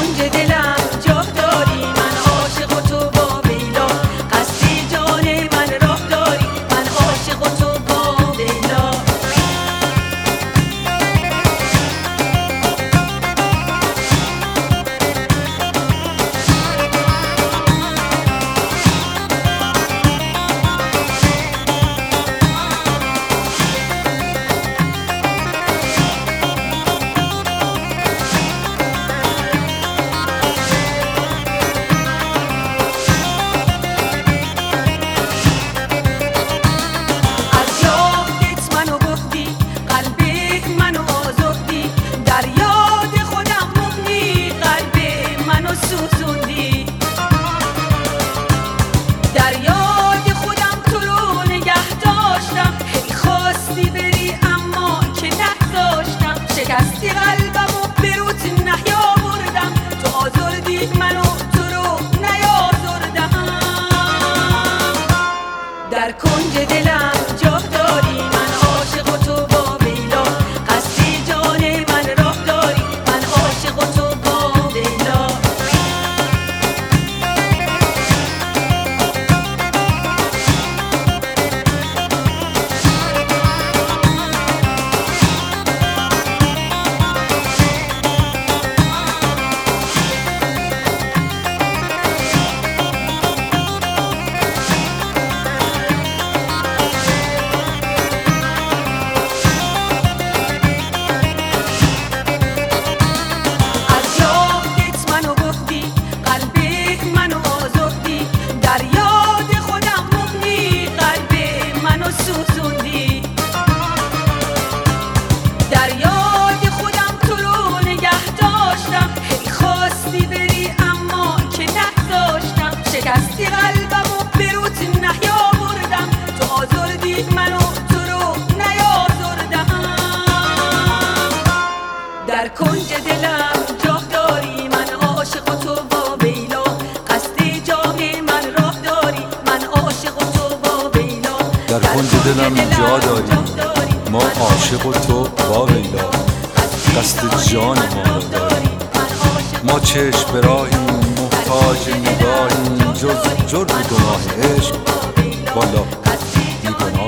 کنج دلم جا داری، من عاشق و تو با لیلا، قصد جان من راه داری، من عاشق و تو با لیلا. در یاد خودم تو رو نگه داشتم، هی خواستی بری اما که نگذاشتم، شکستی قلبم و به روت نیاوردم، تو آزردی منو تو رو نیازردم. در کنج دلم جا داری، من عاشق و تو با لیلا، قصد جان من راه داری، من عاشق و تو با لیلا. در یاد خودم تو رو نگه داشتم، هی خواستی بری اما که نگذاشتم، شکستی قلبم و به روت نیاوردم، تو آزردی منو تو رو نیازردم. در کنج دلم جا داری، من عاشق و تو با لیلا، قصد جان من راه داری، من عاشق و تو با لیلا. در کنج دلم جا داری، ما عاشق و تو با لیلا، قصد جان ما را داری، ما چشم به راهیم محتاج نگاهیم، جز جرم گناه عشق والا بی گناه.